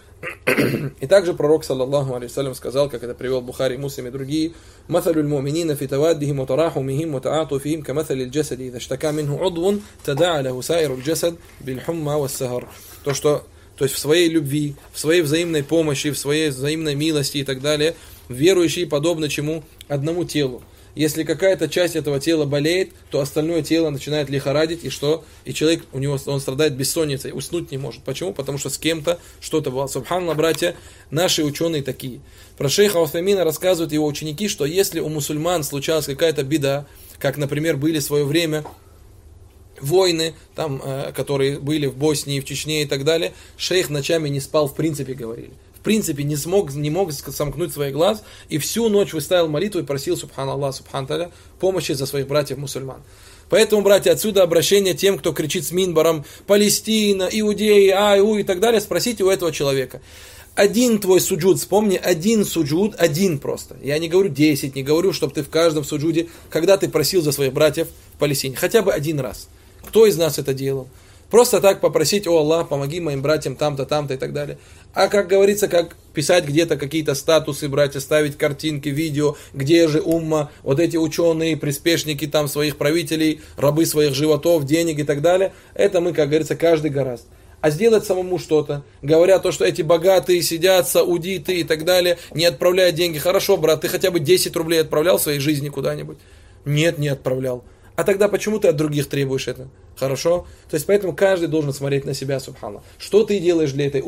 И также пророк, саллаллаху алейхи вассалям, сказал, как это привел Бухари, Муслим и другие: «Маталюль му'минина фи таваддихим ва тарахумихим ва та'атуфихим ка маталиль джасади, идha штака минху удвун тада'a лаху саируль джасад биль хумма вас сахар». То, что, то есть в своей любви, в своей взаимной помощи, в своей взаимной милости и так далее, верующие подобны чему? Одному телу. Если какая-то часть этого тела болеет, то остальное тело начинает лихорадить, и что? И человек, у него, он страдает бессонницей, уснуть не может. Почему? Потому что с кем-то что-то было. Субханаллах, братья, наши ученые такие. Про шейха Уthамина рассказывают его ученики, что если у мусульман случалась какая-то беда, как, например, были в свое время войны, там, э, которые были в Боснии, в Чечне и так далее, шейх ночами не спал, в принципе, говорили. В принципе, не смог, не мог сомкнуть свои глаз, и всю ночь выставил молитву и просил, субханаллах, субханаллах, помощи за своих братьев-мусульман. Поэтому, братья, отсюда обращение тем, кто кричит с минбаром: Палестина, Иудеи, ай, у и так далее, спросите у этого человека. Один твой суджуд, вспомни, один суджуд, один просто. Я не говорю десять, не говорю, чтобы ты в каждом суджуде, когда ты просил за своих братьев в Палестине, хотя бы один раз. Кто из нас это делал? Просто так попросить: о Аллах, помоги моим братьям там-то, там-то и так далее. А как говорится, как писать где-то какие-то статусы, братья, ставить картинки, видео, где же умма, вот эти ученые, приспешники там своих правителей, рабы своих животов, денег и так далее. Это мы, как говорится, каждый гораздо. А сделать самому что-то, говоря то, что эти богатые сидят, саудиты и так далее, не отправляют деньги. Хорошо, брат, ты хотя бы десять рублей отправлял в своей жизни куда-нибудь? Нет, не отправлял. А тогда почему ты от других требуешь это? Хорошо? То есть поэтому каждый должен смотреть на себя, субханаллах. Что ты делаешь для этой уммы?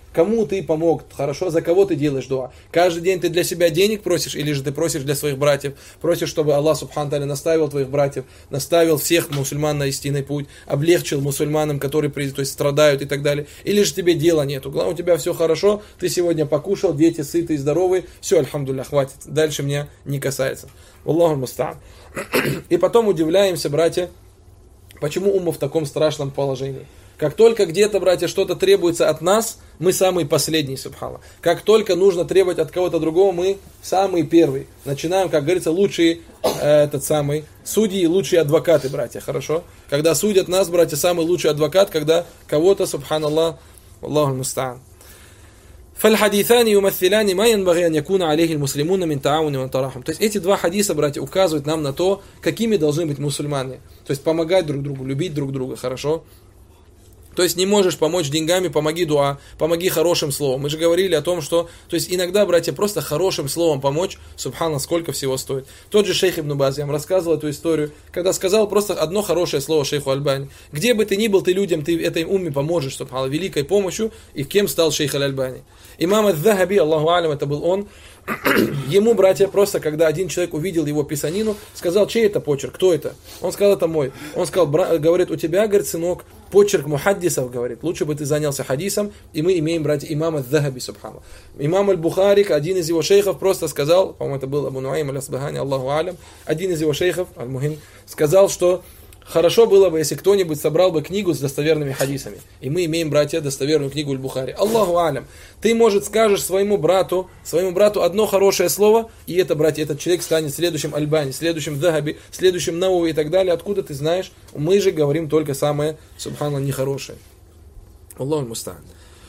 Кому ты помог, хорошо, за кого ты делаешь дуа. Каждый день ты для себя денег просишь, или же ты просишь для своих братьев, просишь, чтобы Аллах Субхану Тааля наставил твоих братьев, наставил всех мусульман на истинный путь, облегчил мусульманам, которые то есть, страдают и так далее. Или же тебе дела нету. Главное, у тебя все хорошо, ты сегодня покушал, дети сытые, здоровые, все, альхамдулилля, хватит. Дальше меня не касается. Аллаху муста'ан. И потом удивляемся, братья, почему умма в таком страшном положении. Как только где-то, братья, что-то требуется от нас, мы самые последние, субхана. Как только нужно требовать от кого-то другого, мы самые первые. Начинаем, как говорится, лучшие, э, этот самый, судьи и лучшие адвокаты, братья, хорошо? Когда судят нас, братья, самый лучший адвокат, когда кого-то, субханаллах, Аллаху муста'ан. فالحديثان يمثلان ما ينبغي أن يكون عليه المسلمون من تعاون وتراحم. То есть эти два хадиса, братья, указывают нам на то, какими должны быть мусульмане. То есть помогать друг другу, любить друг друга, хорошо? То есть не можешь помочь деньгами, помоги дуа, помоги хорошим словом. Мы же говорили о том, что, то есть иногда, братья, просто хорошим словом помочь, субхана, сколько всего стоит. Тот же шейх Ибн Баз, я вам рассказывал эту историю, когда сказал просто одно хорошее слово шейху Альбани. Где бы ты ни был, ты людям, ты этой умме поможешь, субхана, великой помощью, и кем стал шейх Аль-Альбани. Имам Ад-Дахаби, Аллаху алям, это был он. Ему, братья, просто, когда один человек увидел его писанину, сказал, чей это почерк, кто это? Он сказал, это мой. Он сказал, говорит, у тебя, говорит, сынок, почерк мухаддисов, говорит, лучше бы ты занялся хадисом, и мы имеем, братья, имама Ад-Дахаби, субхана. Имам Аль-Бухари, один из его шейхов, просто сказал, по-моему, это был Абу Нуайм Аль-Асбахани, Аллаху алям, один из его шейхов, Аль-Мухим, сказал, что хорошо было бы, если кто-нибудь собрал бы книгу с достоверными хадисами. И мы имеем, братья, достоверную книгу Аль-Бухари. Аллаху алям. Ты, может, скажешь своему брату, своему брату одно хорошее слово, и это, братья, этот человек станет следующим Альбани, следующим Дахаби, следующим Науи и так далее. Откуда ты знаешь? Мы же говорим только самое, субханаллах, нехорошее. Аллаху муста'ан.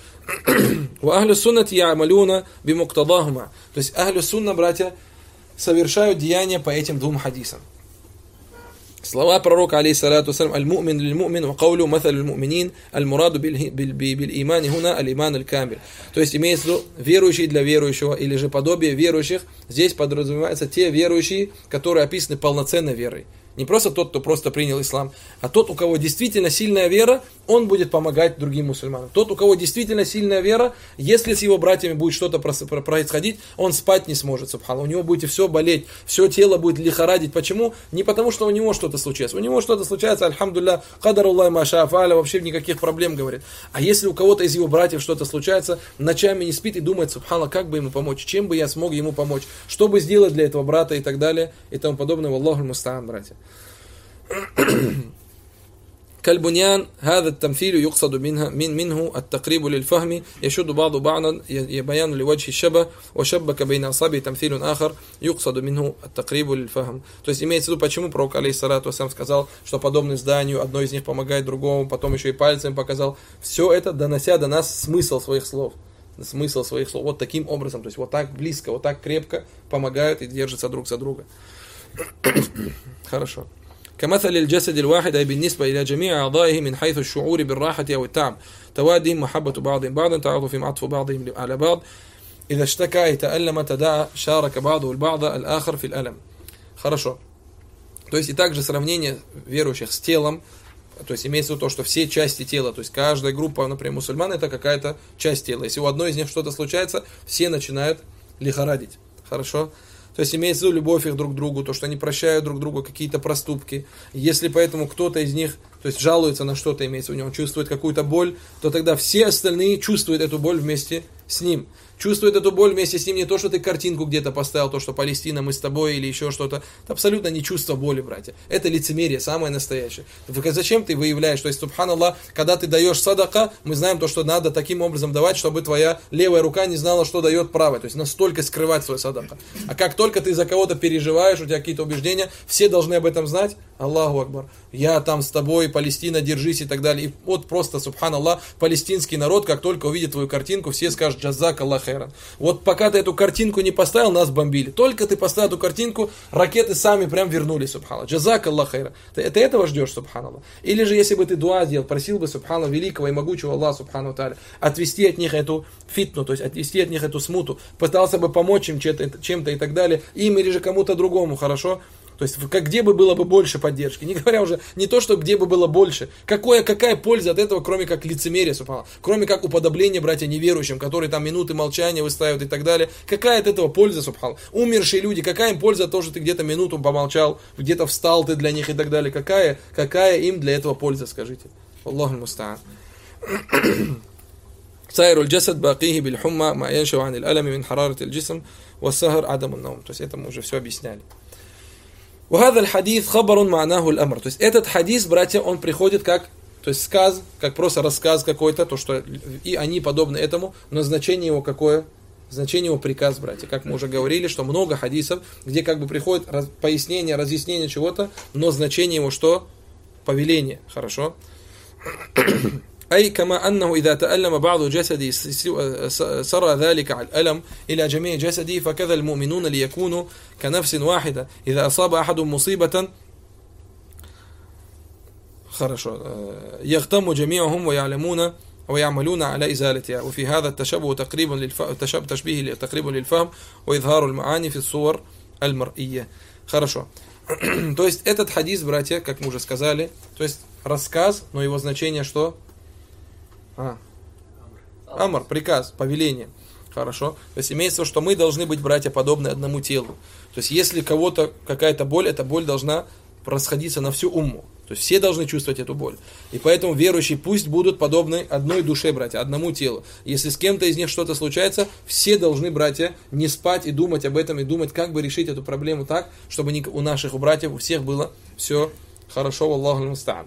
Ва ахлю суннати я'малюна бимуктадахума. То есть ахлю сунна, братья, совершают деяния по этим двум хадисам. Слова пророка, алейхиссалату вассалям, аль-му'мин лиль-му'мин, ва каулю маталь аль-му'минин, аль-мураду биль-имани хуна, аль-иман аль-камиль. То есть имеется в виду верующий для верующего, или же подобие верующих. Здесь подразумеваются те верующие, которые описаны полноценной верой. Не просто тот, кто просто принял ислам, а тот, у кого действительно сильная вера, он будет помогать другим мусульманам. Тот, у кого действительно сильная вера, если с его братьями будет что-то происходить, он спать не сможет, субханаллах. У него будет все болеть, все тело будет лихорадить. Почему? Не потому, что у него что-то случается. У него что-то случается, альхамдулилля, кадаруллах маша фааля, вообще никаких проблем, говорит. А если у кого-то из его братьев что-то случается, ночами не спит и думает, субханаллах, как бы ему помочь, чем бы я смог ему помочь, что бы сделать для этого брата и так далее, и тому подобное. Аллаху муста'ан, братья. كالبنيان هذا التمثيل يقصد منها من منه التقريب للفهم يشد بعض بعضا بيان لوجه الشبه وشبك بين أصابع تمثيل آخر يقصد منه التقريب للفهم. То есть имеется в виду, почему пророк алейхиссалату вассалям сказал, что подобно зданию одно из них помогает другому, потом еще и пальцем показал. Все это донося до нас смысл своих слов. Смысл своих слов. Вот таким образом, то есть вот так близко, вот так крепко помогают и держатся друг за друга. Хорошо. كمثل الجسد الواحد أي بالنسبة إلى جميع أعضائه من حيث الشعور بالراحة أو التعب توادهم محبة بعضهم بعضا تعاطف عطف بعضهم على بعض إذا اشتكى يتألم تداعى شارك بعضه البعض الآخر في الألم. Хорошо. То есть и также сравнение верующих с телом, то есть имеется в виду то, что все части тела, то есть каждая группа, например, мусульман, это какая-то часть тела. Если у одной из них что-то случается, все начинают лихорадить. Хорошо? То есть имеется в виду любовь их друг к другу, то, что они прощают друг другу какие-то проступки. Если поэтому кто-то из них, то есть жалуется на что-то, имеется в виду, он чувствует какую-то боль, то тогда все остальные чувствуют эту боль вместе с ним. Чувствует эту боль вместе с ним не то, что ты картинку где-то поставил, то, что Палестина, мы с тобой, или еще что-то. Это абсолютно не чувство боли, братья. Это лицемерие, самое настоящее. Зачем ты выявляешь? То есть, субханаллах, когда ты даешь садака, мы знаем то, что надо таким образом давать, чтобы твоя левая рука не знала, что дает правая. То есть, настолько скрывать свой садака. А как только ты за кого-то переживаешь, у тебя какие-то убеждения, все должны об этом знать. Аллаху Акбар. Я там с тобой, Палестина, держись и так далее. И вот просто, субханаллах, палестинский народ, как только увидит твою картинку, все скажут джазак Аллах хайран. Вот пока ты эту картинку не поставил, нас бомбили. Только ты поставил эту картинку, ракеты сами прям вернулись, субханаллах. Джазак Аллах хайран. Ты, ты этого ждешь, субханаллах? Или же, если бы ты дуа делал, просил бы, субханаллах, великого и могучего Аллаха, субханаллах тааля, отвести от них эту фитну, то есть отвести от них эту смуту, пытался бы помочь им чем-то, чем-то и так далее, им или же кому-то другому, хорошо? То есть, как, где бы было бы больше поддержки. Не говоря уже, не то, что где бы было больше. Какое, какая польза от этого, кроме как лицемерия, субханаллах. Кроме как уподобления братья неверующим, которые там минуты молчания выстаивают и так далее. Какая от этого польза, субханаллах? Умершие люди, какая им польза от того, что ты где-то минуту помолчал, где-то встал ты для них и так далее. Какая, какая им для этого польза, скажите? Аллаху муста'ан. سائر الجسد باقيه بالحمى ما ينشأ عن الألم من حرارة الجسم والسهر عدم النوم. То есть это мы уже все объясняли. وهذا الحديث خبر معناه الأمر. То есть этот хадис, братья, он приходит как, то есть сказ, как просто рассказ какой-то, то что и они подобны этому, но значение его какое? Значение его приказ, братья. Как мы уже говорили, что много хадисов, где как бы приходит раз, пояснение, разъяснение чего-то, но значение его что? Повеление. Хорошо? أي كما أنه إذا تألم بعض جسدي سرى ذلك على الألم إلى جميع جسدي فكذا المؤمنون ليكونوا كنفس واحدة إذا أصاب أحد مصيبة хорошо يغتم جميعهم ويعلمون ويعملون على إزالتها وفي هذا التشبه تقريبا للفهم تشبيه تقريبا للفهم وإظهار المعاني في الصور المرئية. Хорошо. То есть этот хадис, братья, как мы уже сказали, то есть рассказ, но его значение что? А. Амр, приказ, повеление. Хорошо. То есть имеется в виду, что мы должны быть, братья, подобны одному телу. То есть если кого-то какая-то боль, эта боль должна расходиться на всю умму. То есть все должны чувствовать эту боль. И поэтому верующие пусть будут подобны одной душе, братья, одному телу. Если с кем-то из них что-то случается, все должны, братья, не спать и думать об этом, и думать, как бы решить эту проблему так, чтобы у наших у братьев, у всех было все хорошо. Аллаху муста'ан.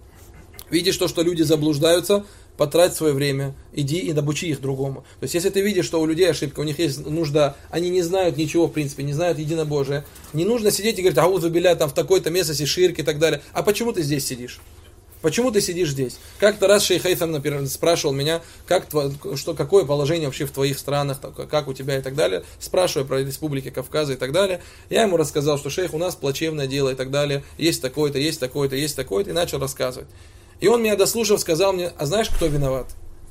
Видишь то, что люди заблуждаются, потрать свое время, иди и обучи их другому. То есть, если ты видишь, что у людей ошибка, у них есть нужда, они не знают ничего, в принципе, не знают единобожие, не нужно сидеть и говорить, аузу билля, там в такой-то местности ширк и так далее. А почему ты здесь сидишь? Почему ты сидишь здесь? Как-то раз шейх Хайtham, например, спрашивал меня, как, что, какое положение вообще в твоих странах, как у тебя и так далее, спрашивая про республики Кавказа и так далее. Я ему рассказал, что шейх, у нас плачевное дело и так далее, есть такое-то, есть такое-то, есть такое-то, и начал рассказывать. И он меня дослушав, сказал мне, а знаешь, кто виноват?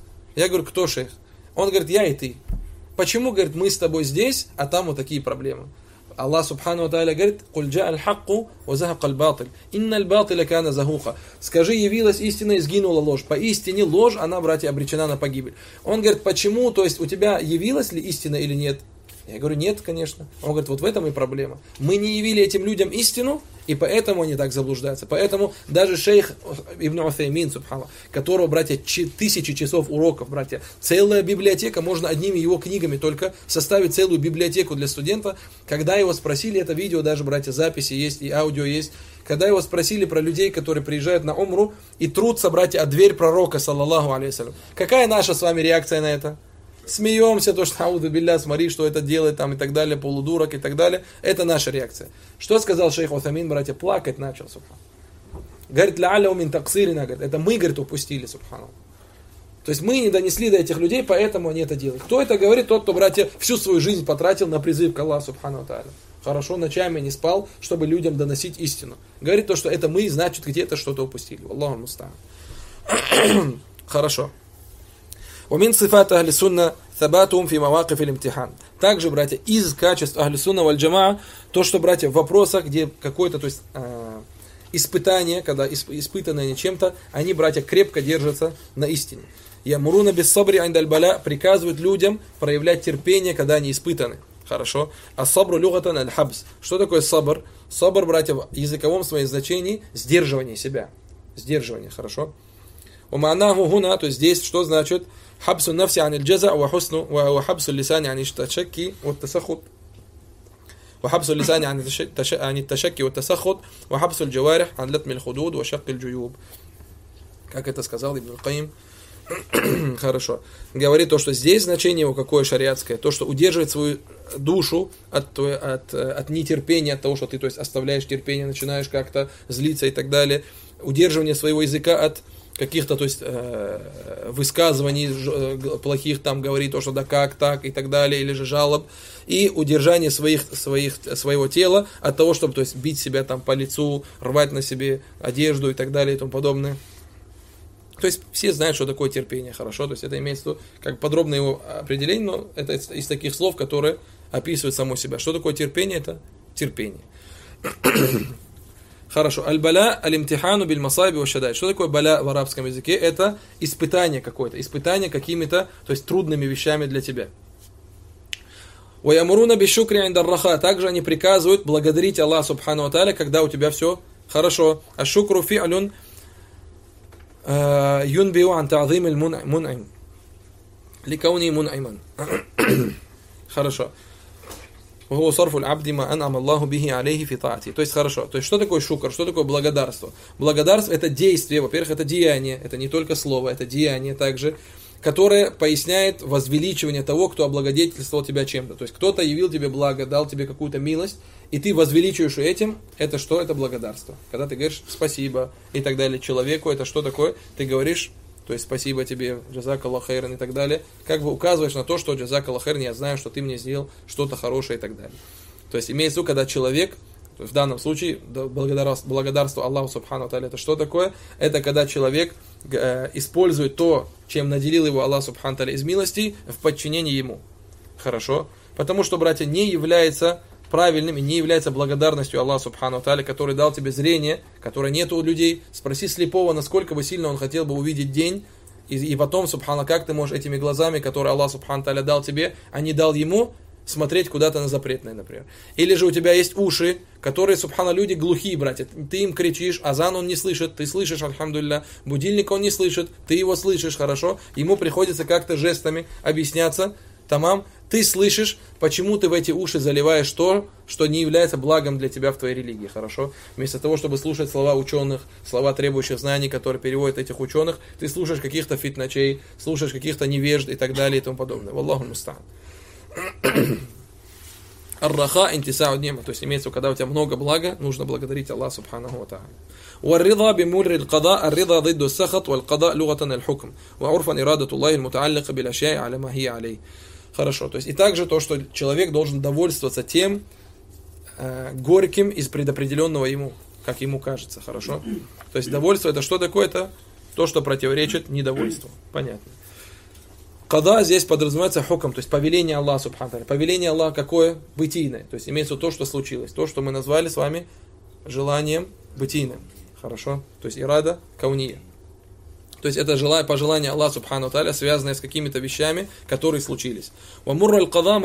Я говорю, кто, шейх? Он говорит, я и ты. Почему, говорит, мы с тобой здесь, а там вот такие проблемы? Аллах субхану ва тааля говорит, «Куль джа аль-хакку ва захака аль-батиль, инна аль-батиля кана захуха». Скажи, явилась истина и сгинула ложь. Поистине ложь, она, братья, обречена на погибель. Он говорит, почему, то есть у тебя явилась ли истина или нет? Я говорю, нет, конечно. Он говорит, вот в этом и проблема. Мы не явили этим людям истину, и поэтому они так заблуждаются. Поэтому даже шейх Ибн Уthаймин, субханаллах, которого, братья, тысячи часов уроков, братья, целая библиотека, можно одними его книгами только составить целую библиотеку для студента. Когда его спросили, это видео, даже, братья, записи есть и аудио есть, когда его спросили про людей, которые приезжают на умру и трутся, братья, о дверь пророка, саллаллаху алейхи. Какая наша с вами реакция на это? Смеемся, то, что аузу билля, смотри, что это делает, там, и так далее, полудурок, и так далее. Это наша реакция. Что сказал шейх Уthаймин, братья? Плакать начал, субхан. Говорит, ля-аля умин таксирина, говорит, это мы, говорит, упустили, субхану. То есть мы не донесли до этих людей, поэтому они это делают. Кто это говорит? Тот, кто, братья, всю свою жизнь потратил на призыв к Аллаху, субхану тааля. Хорошо, ночами не спал, чтобы людям доносить истину. Говорит то, что это мы, значит, где-то что-то упустили. Аллаху муста'ан. Хорошо. ومن صفات أهل السنة ثباتهم في مواقف الامتحان. Также, братья, из качеств Ахлю Сунна валь Джамаа, то, что, братья, в вопросах, где какое-то, то есть, э, испытание, когда исп, испытанные чем-то, они, братья, крепко держатся на истине. Ямуруна без сабри андаль баля, приказывают людям проявлять терпение, когда они испытаны. Хорошо. А сабру люгатан аль хабс. Что такое сабр? Сабр, братья, в языковом своем значении сдерживание себя. Сдерживание, хорошо. Уманаху гуна, то есть здесь что значит? حبس النفس عن الجزع وحسن وحبس اللسان عن التشكي والتسخط وحبس اللسان عن عن التشكي والتسخط وحبس الجوارح عن لطم الخدود وشق الجيوب. Как это сказал Ибн аль-Каим. Хорошо. Говорит то, что здесь значение его какое шариатское, то, что удерживает свою душу от, от, от нетерпения, от того, что ты, то есть, оставляешь терпение, начинаешь как-то злиться и так далее. Удерживание своего языка от каких-то, то есть, э, высказываний э, плохих, там, говорит то, что да как так и так далее, или же жалоб, и удержание своих, своих, своего тела от того, чтобы, то есть, бить себя там по лицу, рвать на себе одежду и так далее и тому подобное. То есть, все знают, что такое терпение, хорошо, то есть, это имеется в виду, как подробное его определение, но это из, из таких слов, которые описывают само себя. Что такое терпение? Это терпение. Хорошо. Аль-баля, аль-имтихану биль-масайби ва-шадай. Что такое баля в арабском языке? Это испытание какое-то. Испытание какими-то, то есть трудными вещами для тебя. Ва-ямуруна би-шукри индар-раха. Также они приказывают благодарить Аллаха субхану ва тааля, когда у тебя все хорошо. А-шукру фи'алюн юнбиу ан та'зим аль-мун'им. Ликауни мун'иман. Хорошо. То есть хорошо. То есть что такое шукр? Что такое благодарство? Благодарство это действие, во-первых, это деяние, это не только слово, это деяние также, которое поясняет возвеличивание того, кто облагодетельствовал тебя чем-то. То есть кто-то явил тебе благо, дал тебе какую-то милость, и ты возвеличиваешь этим, это что? Это благодарство. Когда ты говоришь спасибо и так далее человеку, это что такое? Ты говоришь, то есть спасибо тебе, джазак Аллах хайран и так далее, как бы указываешь на то, что джазак Аллах хайран, я знаю, что ты мне сделал что-то хорошее и так далее. То есть имеется в виду, когда человек, то есть в данном случае благодарство, благодарство Аллаху субхану ва тааля, это что такое? Это когда человек э, использует то, чем наделил его Аллах субхану ва тааля из милости, в подчинении ему. Хорошо? Потому что, братья, не является правильным и не является благодарностью Аллаху субхану ва тааля, который дал тебе зрение, которое нет у людей. Спроси слепого, насколько бы сильно он хотел бы увидеть день, и, и потом, субхана, как ты можешь этими глазами, которые Аллах субхану ва тааля дал тебе, а не дал ему, смотреть куда-то на запретное, например. Или же у тебя есть уши, которые, субхана, люди глухие, братья. Ты им кричишь, азан он не слышит, ты слышишь, альхамдулилля, будильник он не слышит, ты его слышишь, хорошо, ему приходится как-то жестами объясняться, тамам, ты слышишь, почему ты в эти уши заливаешь то, что не является благом для тебя в твоей религии, хорошо? Вместо того, чтобы слушать слова ученых, слова требующих знаний, которые переводят этих ученых, ты слушаешь каких-то фитначей, слушаешь каких-то невежд и так далее и тому подобное. Валлаху муста'ан. Ар-раха интисау ни'ма, то есть имеется, когда у тебя много блага, нужно благодарить Аллаха субханаху ва тааля. والرضا بمر القضاء الرضا ضد السخط والقضاء لغة الحكم وعرفا إرادة الله المتعلقة بالأشياء على ما هي عليه. Хорошо, то есть и также то, что человек должен довольствоваться тем э, горьким из предопределенного ему, как ему кажется, хорошо? То есть довольство это что такое? Это то, что противоречит недовольству. Понятно. Када здесь подразумевается хукам, то есть повеление Аллаха субхану ва тааля. Повеление Аллаха какое? Бытийное. То есть имеется то, что случилось. То, что мы назвали с вами желанием бытийным. Хорошо? То есть ирада кауния. То есть это желание, пожелание Аллаха субхану ва тааля, связанное с какими-то вещами, которые случились. То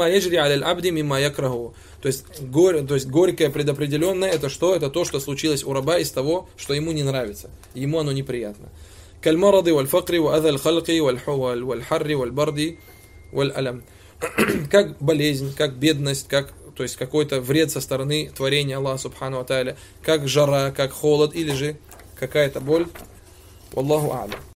есть, горе, то есть горькое предопределенное, это что? Это то, что случилось у раба из того, что ему не нравится. Ему оно неприятно. كالمرض والفقر وأذى الخلق والحر والبرد والألم. Как болезнь, как бедность, как, то есть какой-то вред со стороны творения Аллаха субхану ва тааля, как жара, как холод или же какая-то боль. Валлаху а'лам.